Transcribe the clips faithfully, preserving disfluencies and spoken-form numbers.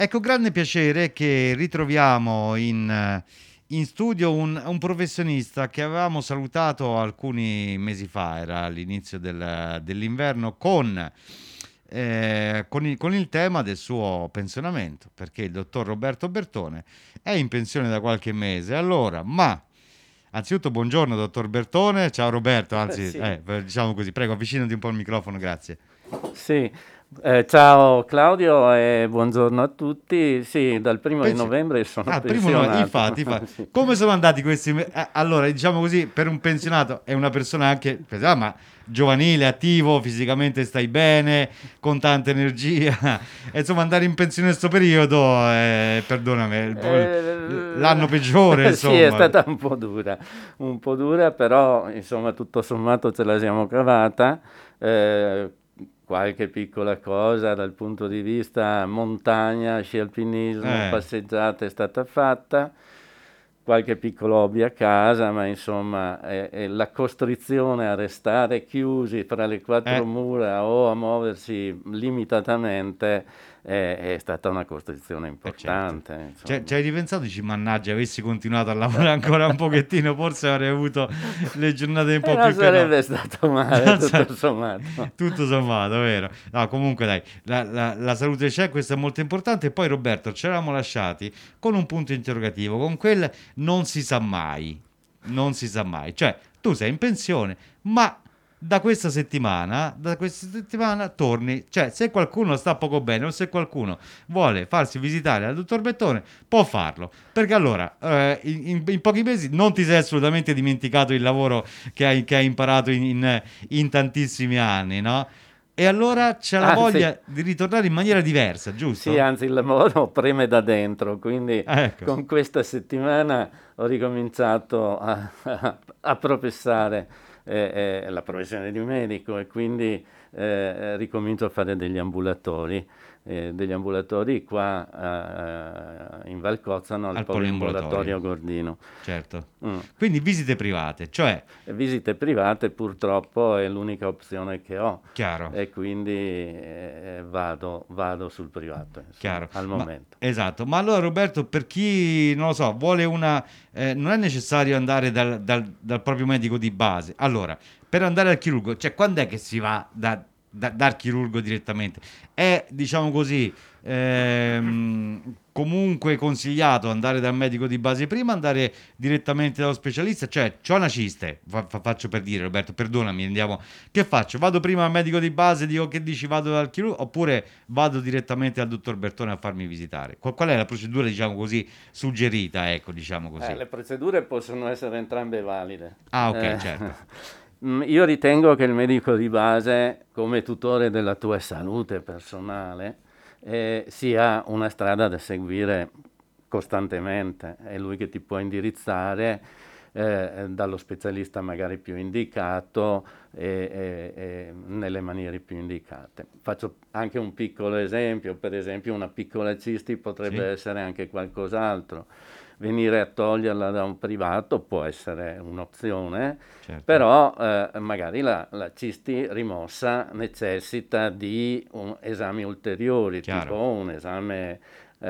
È con grande piacere che ritroviamo in, eh, in studio un, un professionista che avevamo salutato alcuni mesi fa, era all'inizio del- dell'inverno, con, eh, con il, con il tema del suo pensionamento, perché il dottor Roberto Bertone è in pensione da qualche mese. Allora, ma anzitutto buongiorno dottor Bertone, ciao Roberto, anzi, Sì, eh, diciamo così, prego avvicinati un po' il microfono, grazie. sì. Eh, ciao Claudio e buongiorno a tutti. Sì, dal primo di Pensi- novembre sono Ah, primo nome, pensionato. infatti, infatti. Sì. Come sono andati questi? me- eh, Allora, diciamo così, per un pensionato è una persona anche, ah, ma giovanile, attivo, fisicamente stai bene, con tanta energia. E insomma, andare in pensione in questo periodo, eh, perdonami, è il- l'anno peggiore, Eh, sì, è insomma. stata un po' dura, un po' dura, però insomma tutto sommato ce la siamo cavata. Eh, qualche piccola cosa dal punto di vista montagna, sci alpinismo, Eh, passeggiata è stata fatta. Qualche piccolo hobby a casa, ma insomma è- è la costrizione a restare chiusi fra le quattro eh. mura o a muoversi limitatamente è, è stata una costrizione Eh certo. importante, Cioè, ci insomma. hai ripensato, dici, mannaggia, avessi continuato a lavorare ancora un pochettino, forse avrei avuto le giornate un E po' non più cano. sarebbe stato male, tutto sommato. Tutto sommato, vero? No, comunque dai, la, la- la salute c'è, questo è molto importante. E poi Roberto, ci eravamo lasciati con un punto interrogativo, con quel non si sa mai, non si sa mai. Cioè, tu sei in pensione, ma da questa settimana, da questa settimana torni. Cioè, se qualcuno sta poco bene o se qualcuno vuole farsi visitare dal dottor Bettone, può farlo. Perché allora, eh, in, in- in pochi mesi non ti sei assolutamente dimenticato il lavoro che hai, che hai imparato in, in- in tantissimi anni, no? E allora c'è la Anzi, voglia di ritornare in maniera diversa, sì, giusto? anzi il lavoro preme da dentro, quindi Ah, ecco, con questa settimana ho ricominciato a, a- a professare eh, eh, la professione di medico e quindi eh, eh, ricomincio a fare degli ambulatori, eh, degli ambulatori qua eh, in Val Cozzano al al poliambulatorio, poliambulatorio Gordino. certo. Mm. Quindi visite private, cioè, E visite private purtroppo è l'unica opzione che ho chiaro. e quindi eh, vado, vado sul privato, insomma, Chiaro, al ma momento. esatto, ma allora Roberto, per chi non lo so, vuole una, eh, non è necessario andare dal, dal- dal proprio medico di base. Allora, per andare al chirurgo, cioè quando è che si va da- da- dal chirurgo direttamente? È, diciamo così, ehm, comunque consigliato andare dal medico di base prima, andare direttamente dallo specialista? Cioè, c'ho una ciste, fa- fa- faccio per dire, Roberto, perdonami, andiamo. Che faccio? Vado prima al medico di base, dico che dici vado dal chirurgo, oppure vado direttamente al dottor Bertone a farmi visitare? Qual, qual è la procedura, diciamo così, suggerita, ecco, diciamo Eh, così? le procedure possono essere entrambe valide. Ah, ok, Eh, certo. mm, io ritengo che il medico di base, come tutore della tua salute personale, eh, sia una strada da seguire costantemente. È lui che ti può indirizzare eh, dallo specialista magari più indicato e, e- e nelle maniere più indicate. Faccio anche un piccolo esempio, per esempio una piccola cisti potrebbe Sì, essere anche qualcos'altro. Venire a toglierla da un privato può essere un'opzione, certo. però eh, magari la, la cisti rimossa necessita di un- esami ulteriori, tipo Chiaro. un esame eh,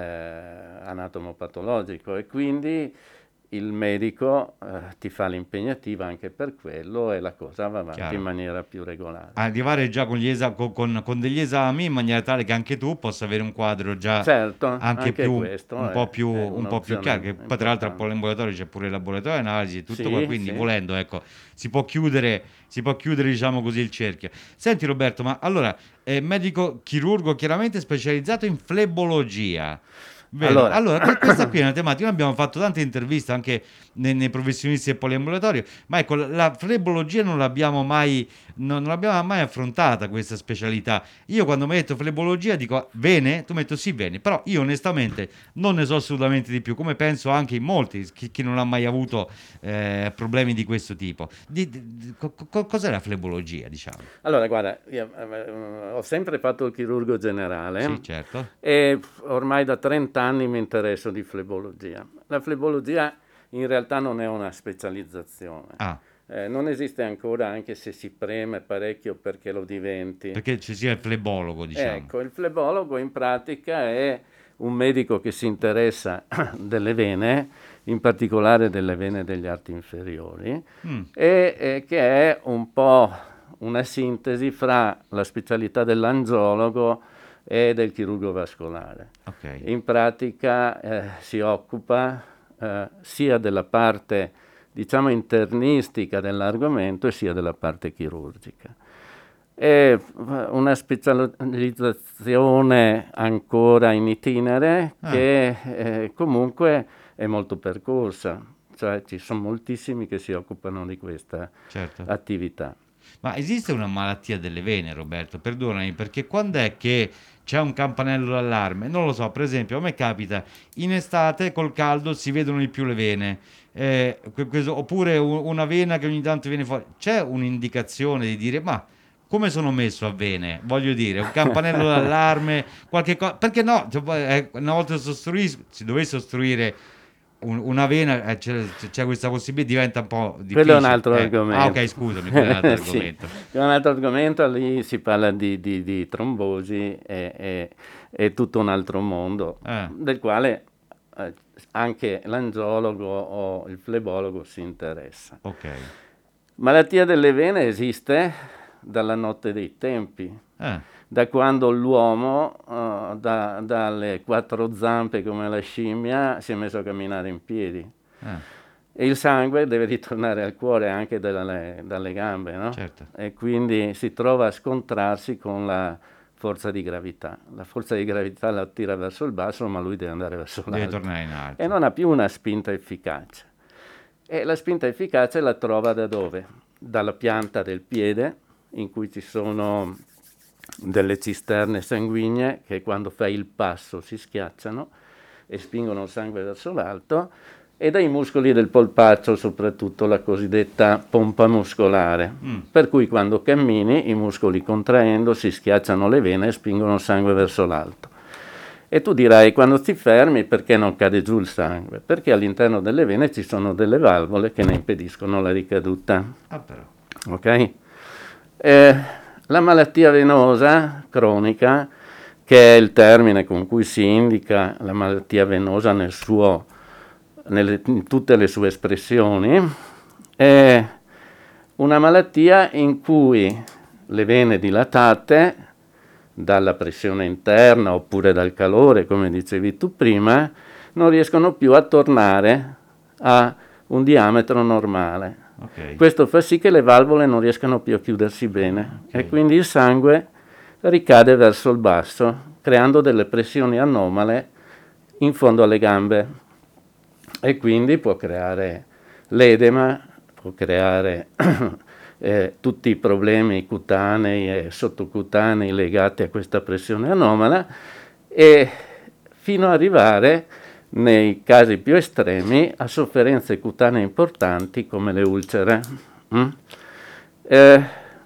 eh, anatomopatologico e quindi il medico eh, ti fa l'impegnativa anche per quello e la cosa va avanti in Chiaro. maniera più regolare. Arrivare già con, gli esa- con, con- con degli esami in maniera tale che anche tu possa avere un quadro già Certo, anche anche più, questo un po' è, più, è un po' più chiaro, un'opzione che poi tra l'altro al importante. poliambulatorio c'è pure il laboratorio di analisi e tutto qua, Sì, quindi sì. volendo, ecco, si può chiudere, si può chiudere, diciamo così, il cerchio. Senti Roberto, ma allora, è medico chirurgo chiaramente specializzato in flebologia. Vero, Allora, allora que- questa qui è una tematica. Noi abbiamo fatto tante interviste anche nei, nei professionisti del poliambulatorio, ma ecco, la, la flebologia non l'abbiamo mai, non, non l'abbiamo mai affrontata questa specialità. Io quando mi hai detto flebologia dico vene, tu mi hai detto sì, vene, però io onestamente non ne so assolutamente di più, come penso anche in molti, chi, chi non ha mai avuto eh, problemi di questo tipo. Di, di- di- co- co- cos'è la flebologia, diciamo? allora, guarda, io, eh, ho sempre fatto il chirurgo Sì, generale certo. e ormai da trenta anni mi interesso di flebologia. La flebologia in realtà non è una specializzazione. Ah, Eh, non esiste ancora, anche se si preme parecchio perché lo diventi. perché ci sia il flebologo, diciamo. Ecco, il flebologo in pratica è un medico che si interessa delle vene, in particolare delle vene degli arti inferiori, mm. e, e che è un po' una sintesi fra la specialità dell'angiologo e del chirurgo vascolare. Okay. In pratica eh, si occupa eh, sia della parte, diciamo, internistica dell'argomento e sia della parte chirurgica. È una specializzazione ancora in itinere ah. che eh, comunque è molto percorsa, cioè ci sono moltissimi che si occupano di questa certo. attività. Ma esiste una malattia delle vene, Roberto? Perdonami, perché quando è che c'è un campanello d'allarme? Non lo so, per esempio a me capita in estate col caldo si vedono di più le vene, eh, questo, oppure una vena che ogni tanto viene fuori. C'è un'indicazione di dire ma come sono messo a vene? Voglio dire, un campanello d'allarme, qualche cosa, perché no? Cioè, una volta si ostruisco, si dovesse ostruire un, una vena, eh, c'è, c'è questa possibilità, diventa un po' difficile. Quello è un altro eh. argomento. Ah, ok, scusami, quello è un altro sì, argomento. È un altro argomento, lì si parla di, di, di trombosi, e, e, è tutto un altro mondo, eh. del quale eh, anche l'angiologo o il flebologo si interessa. Ok. Malattia delle vene esiste dalla notte dei tempi, eh. da quando l'uomo uh, da, dalle quattro zampe come la scimmia si è messo a camminare in piedi eh. e il sangue deve ritornare al cuore anche dalle, dalle gambe, no? Certo. E quindi si trova a scontrarsi con la forza di gravità. La forza di gravità la tira verso il basso, ma lui deve andare verso l'alto. Deve tornare in alto. E non ha più una spinta efficace. E la spinta efficace la trova da dove? Dalla pianta del piede, in cui ci sono delle cisterne sanguigne che quando fai il passo si schiacciano e spingono il sangue verso l'alto, e dai muscoli del polpaccio, soprattutto la cosiddetta pompa muscolare, mm. per cui quando cammini i muscoli contraendo si schiacciano le vene e spingono il sangue verso l'alto. E tu dirai, quando ti fermi perché non cade giù il sangue? Perché all'interno delle vene ci sono delle valvole che ne impediscono la ricaduta. Ah, però. Ok? Eh, la malattia venosa cronica, che è il termine con cui si indica la malattia venosa nel suo, nelle, in tutte le sue espressioni, è una malattia in cui le vene dilatate dalla pressione interna oppure dal calore, come dicevi tu prima, non riescono più a tornare a un diametro normale. Okay. Questo fa sì che le valvole non riescano più a chiudersi bene, okay. e quindi il sangue ricade verso il basso, creando delle pressioni anomale in fondo alle gambe, e quindi può creare l'edema, può creare eh, tutti i problemi cutanei e sottocutanei legati a questa pressione anomala, e fino ad arrivare nei casi più estremi a sofferenze cutanee importanti come le ulcere. Mm? Eh,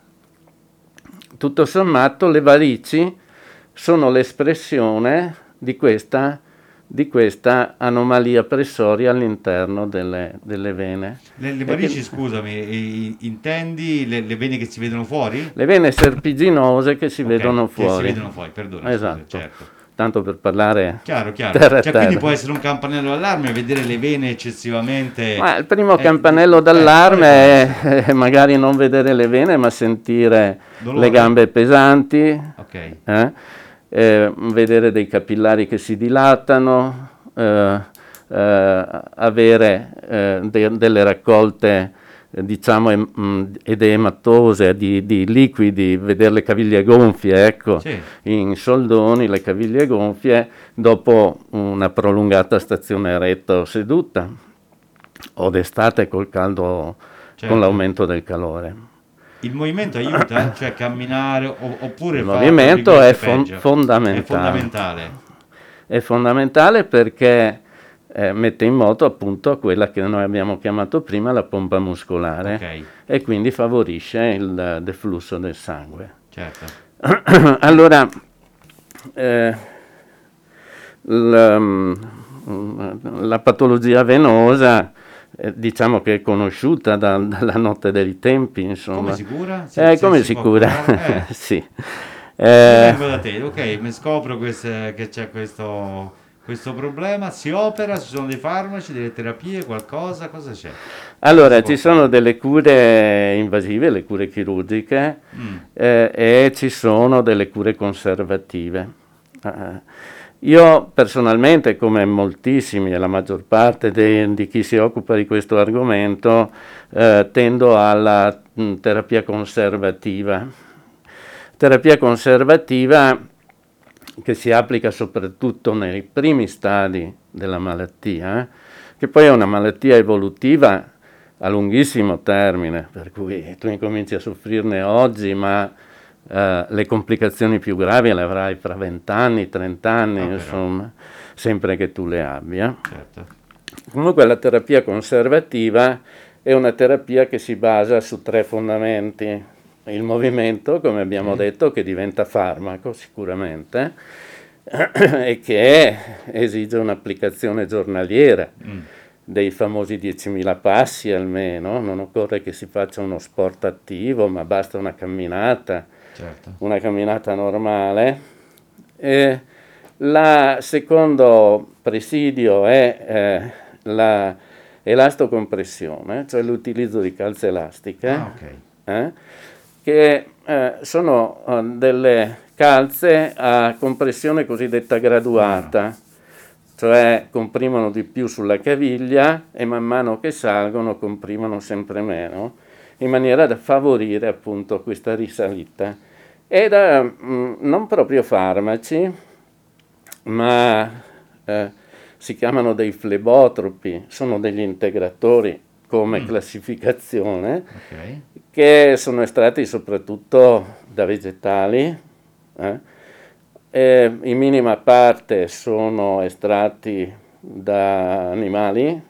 tutto sommato le varici sono l'espressione di questa, di questa anomalia pressoria all'interno delle, delle vene. Le, le varici, che, scusami, intendi le, le vene che si vedono fuori? Le vene serpiginose che si okay, vedono fuori. Che si vedono fuori, perdono. Esatto. Scusa, certo. Tanto per parlare chiaro, chiaro. Terra cioè, terra. Quindi può essere un campanello d'allarme vedere le vene eccessivamente... Ma il primo eh, campanello d'allarme eh, è magari non vedere le vene, ma sentire dolore. Le gambe pesanti, okay. eh, eh, vedere dei capillari che si dilatano, eh, eh, avere eh, de- delle raccolte diciamo em, edematose di, di liquidi, vedere le caviglie gonfie, ecco, sì. in soldoni le caviglie gonfie dopo una prolungata stazione eretta o seduta, o d'estate col caldo, certo. con l'aumento del calore. Il movimento aiuta, cioè camminare o, oppure il movimento è, fon- fondamentale. è fondamentale. È fondamentale perché Eh, mette in moto appunto quella che noi abbiamo chiamato prima la pompa muscolare, okay. e quindi favorisce il deflusso del sangue. Certo. Allora, eh, la, la patologia venosa eh, diciamo che è conosciuta da, dalla notte dei tempi, insomma. Come si cura? Se, eh, come si, si cura? Eh. Sì. Eh, vengo da te, ok, mi scopro queste- che c'è questo, questo problema, si opera, ci sono dei farmaci, delle terapie, qualcosa, cosa c'è? Cosa si allora, può ci sono fare? delle cure invasive, le cure chirurgiche, Mm, eh, e ci sono delle cure conservative. Eh, io personalmente, come moltissimi e la maggior parte de- di chi si occupa di questo argomento, eh, tendo alla mh, terapia conservativa. Terapia conservativa che si applica soprattutto nei primi stadi della malattia, eh, che poi è una malattia evolutiva a lunghissimo termine, per cui tu incominci a soffrirne oggi, ma eh, le complicazioni più gravi le avrai fra venti anni, trenta anni, ah, però, insomma, sempre che tu le abbia. certo. Comunque la terapia conservativa è una terapia che si basa su tre fondamenti. Il movimento, come abbiamo Sì. detto, che diventa farmaco sicuramente e che esige un'applicazione giornaliera Mm, dei famosi diecimila passi almeno. Non occorre che si faccia uno sport attivo, ma basta una camminata, certo. una camminata normale. E la secondo presidio è eh, la elastocompressione, cioè l'utilizzo di calze elastiche, Ah, ok. eh, che eh, sono eh, delle calze a compressione cosiddetta Mano. graduata, cioè comprimono di più sulla caviglia e man mano che salgono comprimono sempre meno, in maniera da favorire appunto questa risalita. E da mh, non proprio farmaci, ma eh, si chiamano dei flebotropi, sono degli integratori come Mm, classificazione, ok. che sono estratti soprattutto da vegetali, eh, e in minima parte sono estratti da animali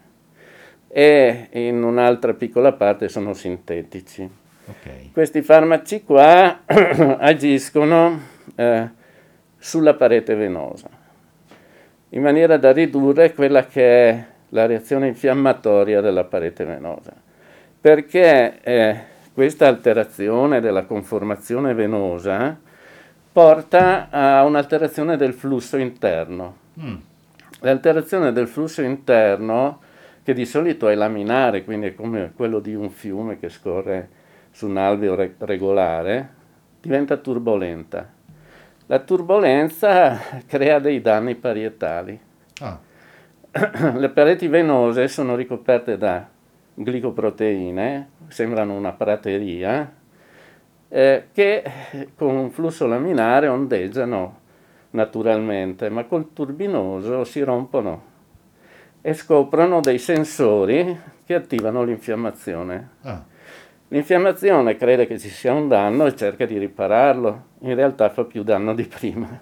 e in un'altra piccola parte sono sintetici. Ok. Questi farmaci qua agiscono eh, sulla parete venosa, in maniera da ridurre quella che è la reazione infiammatoria della parete venosa, perché eh, questa alterazione della conformazione venosa porta a un'alterazione del flusso interno. Mm, L'alterazione del flusso interno, che di solito è laminare, quindi è come quello di un fiume che scorre su un alveo re- regolare, diventa turbolenta. La turbolenza crea dei danni parietali. ah, Le pareti venose sono ricoperte da glicoproteine, sembrano una prateria, eh, che con un flusso laminare ondeggiano naturalmente, ma col turbinoso si rompono e scoprono dei sensori che attivano l'infiammazione. ah, L'infiammazione crede che ci sia un danno e cerca di ripararlo, in realtà fa più danno di prima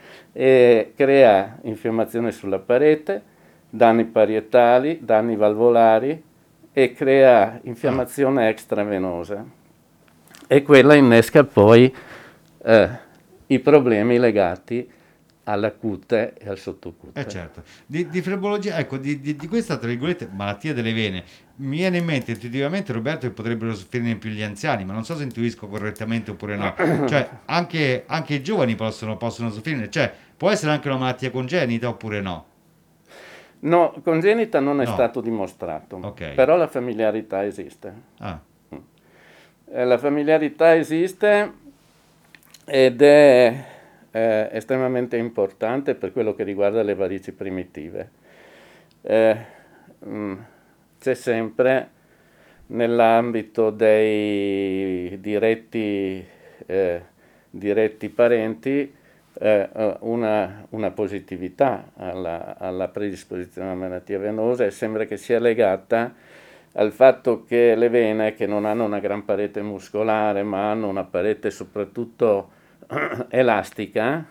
e crea infiammazione sulla parete, danni parietali, danni valvolari e crea ah. infiammazione extravenosa. E quella innesca poi eh, i problemi legati alla cute e al Eh sottocute. certo, di, di flebologia, ecco, di, di- di questa, tra virgolette, malattia delle vene, mi viene in mente intuitivamente, Roberto, che potrebbero soffrirne più gli anziani, ma non so se intuisco correttamente oppure no. Cioè, anche, anche i giovani possono, possono soffrirne, cioè, può essere anche una malattia congenita oppure no? No, congenita non è No, stato dimostrato, ok. però la familiarità esiste. Ah, Eh, la familiarità esiste ed è eh, estremamente importante per quello che riguarda le varici primitive. Eh, mh, c'è sempre nell'ambito dei diretti, eh, diretti parenti eh, eh, una, una positività alla, alla predisposizione alla malattia venosa e sembra che sia legata al fatto che le vene, che non hanno una gran parete muscolare, ma hanno una parete soprattutto elastica,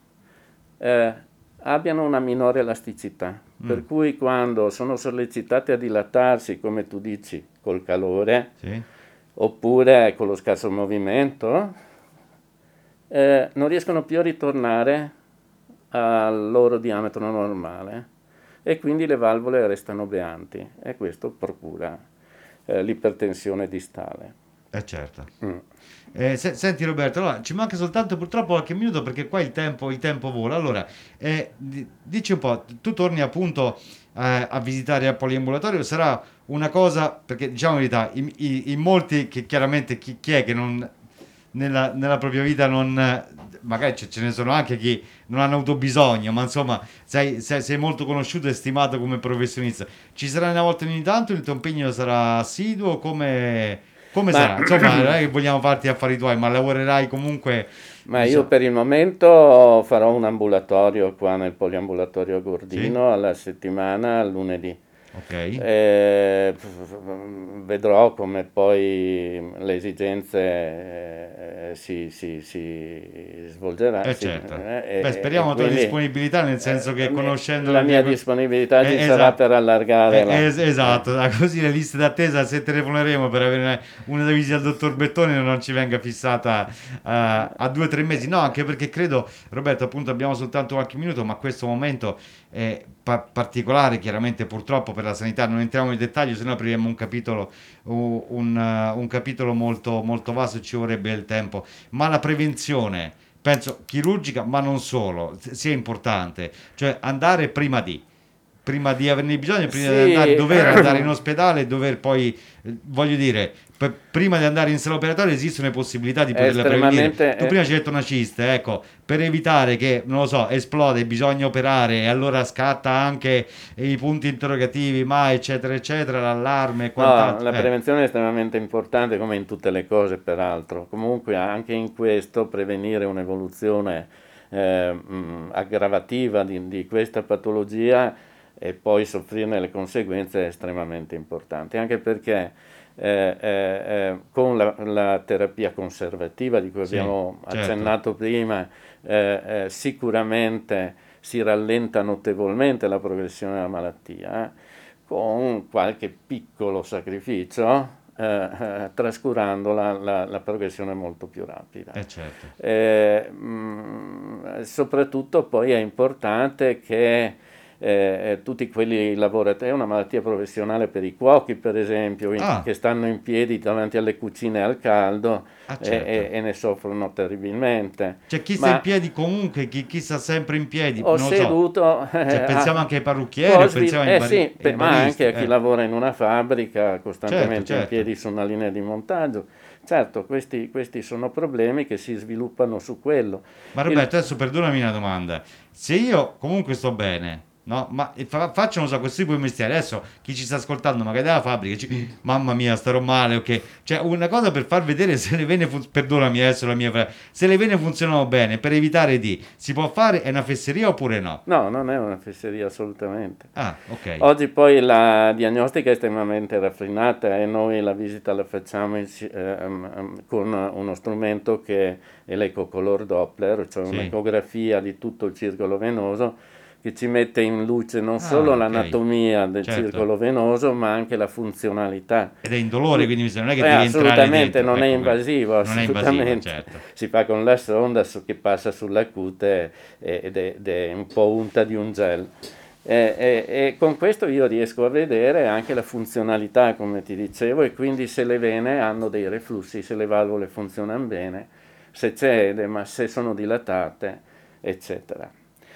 eh, abbiano una minore elasticità. mm, Per cui quando sono sollecitate a dilatarsi, come tu dici, col calore, sì? oppure con lo scarso movimento, eh, non riescono più a ritornare al loro diametro normale e quindi le valvole restano beanti e questo procura eh, l'ipertensione distale. Eh certo. Mm. Eh, se- senti Roberto, allora, ci manca soltanto purtroppo qualche minuto perché qua il tempo, il tempo vola. Allora, eh, di- dici un po', tu torni appunto eh, a visitare il poliambulatorio, sarà una cosa, perché diciamo la verità, in, in- in molti che chiaramente chi, chi è che non nella, nella propria vita non, magari ce, ce ne sono anche che non hanno avuto bisogno, ma insomma sei, sei, sei molto conosciuto e stimato come professionista. Ci sarà una volta ogni tanto, il tuo impegno sarà assiduo, come, come Ma, sarà? Insomma, non è che vogliamo farti affari tuoi, ma lavorerai comunque, ma io diciamo, per il momento farò un ambulatorio qua nel poliambulatorio sì? Gordino alla settimana, al lunedì. Ok? Eh, vedrò come poi le esigenze eh, si, si, si svolgeranno. Eh si- certo. eh, Beh, e, e speriamo la tua quindi disponibilità, nel eh, senso la che mia, conoscendo la le mia mie... disponibilità ci Eh, sarà esatto. per allargare Eh, la... es- eh. esatto, da- così le liste d'attesa, se telefoneremo per avere una, una visita al dottor Bettone non ci venga fissata eh, a due o tre mesi. No, anche perché credo, Roberto, appunto abbiamo soltanto qualche minuto, ma questo momento è pa- particolare, chiaramente purtroppo per la sanità, non entriamo nel dettaglio, se no apriamo un capitolo, un, un, uh, un capitolo molto, molto vasto e ci vorrebbe il tempo. Ma la prevenzione, penso chirurgica, ma non solo, s- sia importante, cioè andare prima di prima di averne bisogno, prima di andare, Sì, dover andare in ospedale, dover poi, eh, voglio dire, per- prima di andare in sala operatoria esistono le possibilità di è poterla prevenire. estremamente... Tu è- prima ci hai detto una ciste, ecco, per evitare che, non lo so, esplode, bisogna operare e allora scatta anche i punti interrogativi, ma eccetera eccetera, l'allarme e No, quant'altro. la Eh, prevenzione è estremamente importante come in tutte le cose, peraltro. Comunque anche in questo prevenire un'evoluzione eh, mh, aggravativa di, di questa patologia e poi soffrirne le conseguenze è estremamente importante, anche perché eh, eh, eh, con la, la terapia conservativa di cui sì, abbiamo certo. accennato prima, eh, eh, sicuramente si rallenta notevolmente la progressione della malattia, eh, con qualche piccolo sacrificio, eh, eh, trascurando la, la- la progressione molto più rapida. Eh certo. Eh, mh, soprattutto poi è importante che eh, eh, tutti quelli lavoratori, è una malattia professionale per i cuochi per esempio, in- Ah, che stanno in piedi davanti alle cucine al caldo ah e, e- certo. e ne soffrono terribilmente. C'è chi sta in Ma piedi comunque, chi, chi sta sempre in piedi, ho non lo so. seduto Cioè, eh, pensiamo a anche ai parrucchieri o Cosville, pensiamo ai, eh bari- sì, ai pe- ma anche baristi. a chi Eh, lavora in una fabbrica certo, costantemente in certo. piedi su una linea di montaggio. Certo, questi, questi sono problemi che si sviluppano su quello. Ma Il- Roberto, adesso perdonami una domanda. Se io comunque sto bene, no? Ma e fa- faccio, non so, questo tipo di mestiere. Adesso chi ci sta ascoltando, magari dalla fabbrica, dice, mamma mia, starò male, ok? Cioè, una cosa per far vedere se le vene funzionano, perdonami adesso la mia frase, se le vene funzionano bene, per evitare di, si può fare, è una fesseria oppure no? No, non è una fesseria assolutamente. Ah, ok, Oggi poi la diagnostica è estremamente raffinata e noi la visita la facciamo insi- ehm, ehm, con uno strumento che è l'ecocolor Doppler, cioè sì. un'ecografia di tutto il circolo venoso che ci mette in luce non solo Ah, ok, l'anatomia del certo. circolo venoso, ma anche la funzionalità. Ed è indolore, quindi mi sembra- non è Eh, che devi entrare assolutamente, dentro. non è Ecco, quello. invasivo, Non è invasiva, assolutamente. certo. Si fa con la sonda su- che passa sulla cute eh, ed è, ed è un po' unta di un gel. E, e- e con questo io riesco a vedere anche la funzionalità, come ti dicevo, e quindi se le vene hanno dei reflussi, se le valvole funzionano bene, se c'è edema, se sono dilatate, eccetera.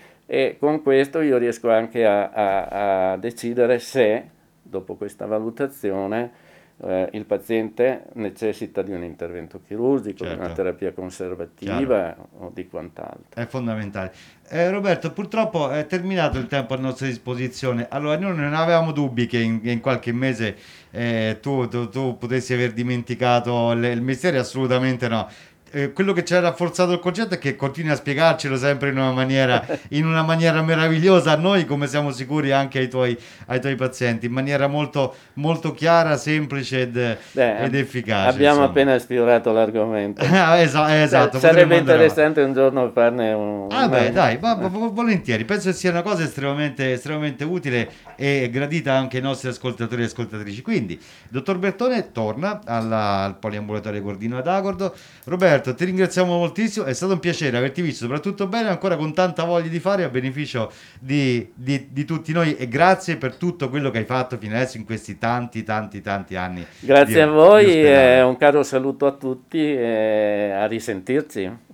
E con questo io riesco anche a, a- a decidere se, dopo questa valutazione, eh, il paziente necessita di un intervento chirurgico, di una Certo. terapia conservativa o di quant'altro. È fondamentale. Eh, Roberto, purtroppo è terminato il tempo a nostra disposizione. Allora, noi non avevamo dubbi che in, che in qualche mese eh, tu, tu- tu potessi aver dimenticato le- il mestiere, assolutamente no. Eh, quello che ci ha rafforzato il concetto è che continui a spiegarcelo sempre in una maniera, in una maniera meravigliosa a noi, come siamo sicuri anche ai tuoi, ai tuoi pazienti, in maniera molto, molto chiara, semplice ed, Beh, ed ab- efficace. abbiamo Insomma. appena sfiorato l'argomento. Ah, esa- Sa- esatto, Sarebbe potremmo andare avanti. interessante un giorno farne un... Ah beh, una- dai, va- va- va- volentieri, penso che sia una cosa estremamente, estremamente utile e gradita anche ai nostri ascoltatori e ascoltatrici. Quindi, dottor Bertone torna alla- al poliambulatorio Gordino ad Agordo. Roberto, Alberto, ti ringraziamo moltissimo, è stato un piacere averti visto, soprattutto bene, ancora con tanta voglia di fare a beneficio di, di- di tutti noi, e grazie per tutto quello che hai fatto fino adesso in questi tanti, tanti, tanti anni di, Grazie a di voi, e ospedale. un caro saluto a tutti e a risentirci.